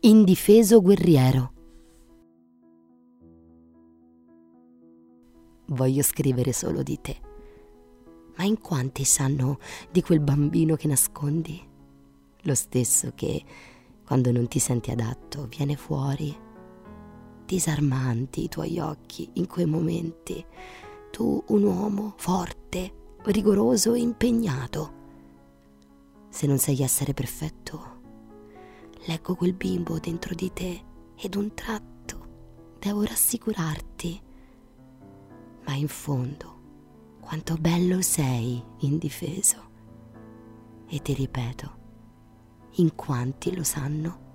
Indifeso guerriero. Voglio scrivere solo di te, ma in quanti sanno di quel bambino che nascondi? Lo stesso che, quando non ti senti adatto, viene fuori. Disarmanti i tuoi occhi in quei momenti. Tu, un uomo forte, rigoroso e impegnato. Se non sai essere perfetto, leggo quel bimbo dentro di te e d'un tratto devo rassicurarti. Ma in fondo, quanto bello sei indifeso. E ti ripeto, in quanti lo sanno?